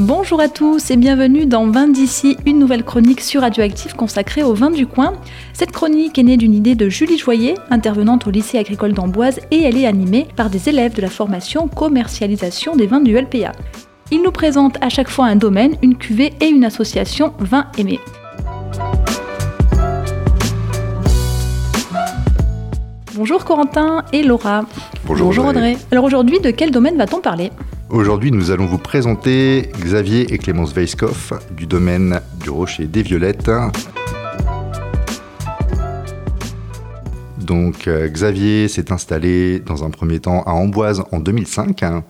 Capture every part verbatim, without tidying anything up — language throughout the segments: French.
Bonjour à tous et bienvenue dans Vin d'ici, une nouvelle chronique sur Radioactive consacrée au vin du coin. Cette chronique est née d'une idée de Julie Joyer, intervenante au lycée agricole d'Amboise, et elle est animée par des élèves de la formation commercialisation des vins du L P A. Il nous présente à chaque fois un domaine, une cuvée et une association vin aimé. Bonjour Corentin et Laura. Bonjour, Bonjour Audrey. Audrey. Alors aujourd'hui, de quel domaine va-t-on parler ? Aujourd'hui, nous allons vous présenter Xavier et Clémence Weisskopf du domaine du Rocher des Violettes. Donc euh, Xavier s'est installé dans un premier temps à Amboise en deux mille cinq hein,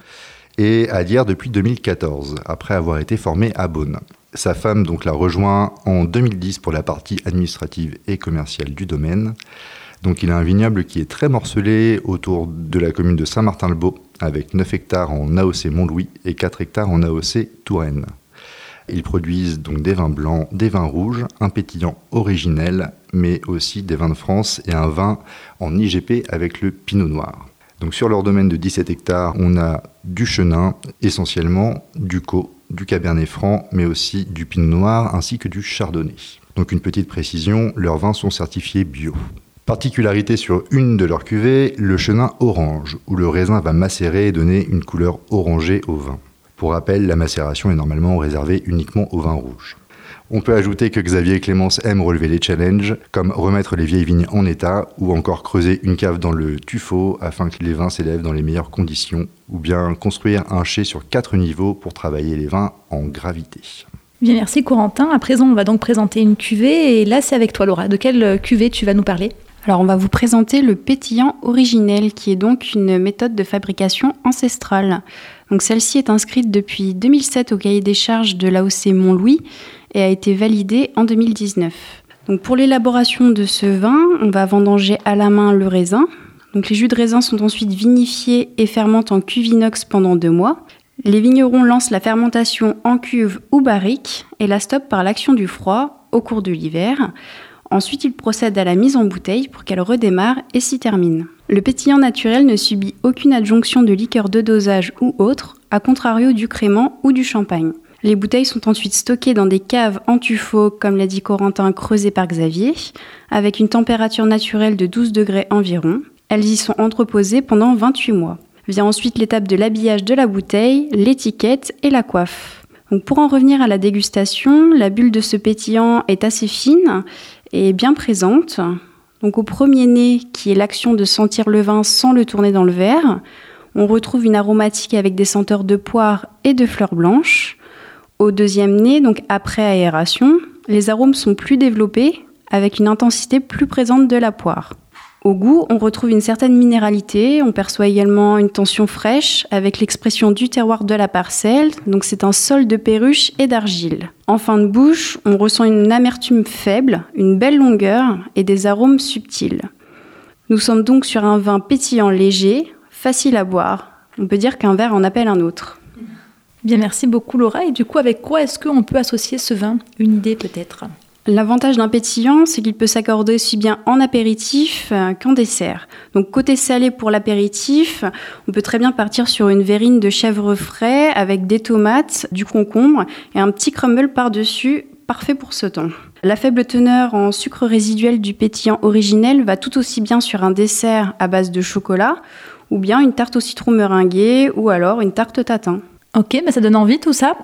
et à Lierre depuis deux mille quatorze, après avoir été formé à Beaune. Sa femme donc l'a rejoint en deux mille dix pour la partie administrative et commerciale du domaine. Donc il a un vignoble qui est très morcelé autour de la commune de Saint-Martin-le-Beau, avec neuf hectares en A O C Montlouis et quatre hectares en A O C Touraine. Ils produisent donc des vins blancs, des vins rouges, un pétillant originel, mais aussi des vins de France et un vin en I G P avec le Pinot Noir. Donc sur leur domaine de dix-sept hectares, on a du chenin, essentiellement du Caux, du Cabernet Franc, mais aussi du Pinot Noir ainsi que du Chardonnay. Donc une petite précision, leurs vins sont certifiés bio. Particularité sur une de leurs cuvées, le chenin orange, où le raisin va macérer et donner une couleur orangée au vin. Pour rappel, la macération est normalement réservée uniquement au vin rouge. On peut ajouter que Xavier et Clémence aiment relever les challenges, comme remettre les vieilles vignes en état, ou encore creuser une cave dans le tuffeau afin que les vins s'élèvent dans les meilleures conditions, ou bien construire un chai sur quatre niveaux pour travailler les vins en gravité. Bien, merci Corentin. À présent, on va donc présenter une cuvée, et là c'est avec toi Laura. De quelle cuvée tu vas nous parler ? Alors on va vous présenter le pétillant originel, qui est donc une méthode de fabrication ancestrale. Donc celle-ci est inscrite depuis deux mille sept au cahier des charges de l'A O C Montlouis et a été validée en deux mille dix-neuf. Donc pour l'élaboration de ce vin, on va vendanger à la main le raisin. Donc les jus de raisin sont ensuite vinifiés et fermentent en cuve inox pendant deux mois. Les vignerons lancent la fermentation en cuve ou barrique et la stoppent par l'action du froid au cours de l'hiver. Ensuite, ils procèdent à la mise en bouteille pour qu'elle redémarre et s'y termine. Le pétillant naturel ne subit aucune adjonction de liqueur de dosage ou autre, à contrario du crément ou du champagne. Les bouteilles sont ensuite stockées dans des caves en tuffeau, comme l'a dit Corentin, creusées par Xavier, avec une température naturelle de douze degrés environ. Elles y sont entreposées pendant vingt-huit mois. Vient ensuite l'étape de l'habillage de la bouteille, l'étiquette et la coiffe. Donc pour en revenir à la dégustation, la bulle de ce pétillant est assez fine et bien présente. Donc au premier nez, qui est l'action de sentir le vin sans le tourner dans le verre, on retrouve une aromatique avec des senteurs de poire et de fleurs blanches. Au deuxième nez, donc après aération, les arômes sont plus développés avec une intensité plus présente de la poire. Au goût, on retrouve une certaine minéralité, on perçoit également une tension fraîche avec l'expression du terroir de la parcelle, donc c'est un sol de perruche et d'argile. En fin de bouche, on ressent une amertume faible, une belle longueur et des arômes subtils. Nous sommes donc sur un vin pétillant léger, facile à boire. On peut dire qu'un verre en appelle un autre. Bien, merci beaucoup Laura. Et du coup, avec quoi est-ce qu'on peut associer ce vin ? Une idée peut-être ? L'avantage d'un pétillant, c'est qu'il peut s'accorder aussi bien en apéritif qu'en dessert. Donc côté salé pour l'apéritif, on peut très bien partir sur une verrine de chèvre frais avec des tomates, du concombre et un petit crumble par-dessus, parfait pour ce temps. La faible teneur en sucre résiduel du pétillant originel va tout aussi bien sur un dessert à base de chocolat ou bien une tarte au citron meringuée ou alors une tarte tatin. Ok, bah ça donne envie tout ça.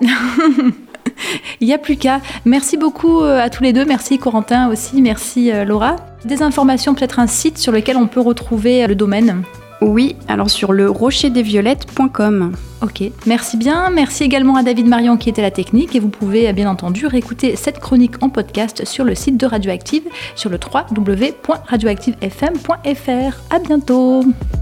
Il n'y a plus qu'à. Merci beaucoup à tous les deux. Merci Corentin aussi. Merci Laura. Des informations, peut-être un site sur lequel on peut retrouver le domaine ? Oui, alors sur le rocher des violettes point com. Ok, merci bien. Merci également à David Marion qui était la technique. Et vous pouvez bien entendu réécouter cette chronique en podcast sur le site de Radioactive, sur le w w w point radioactive f m point f r. À bientôt.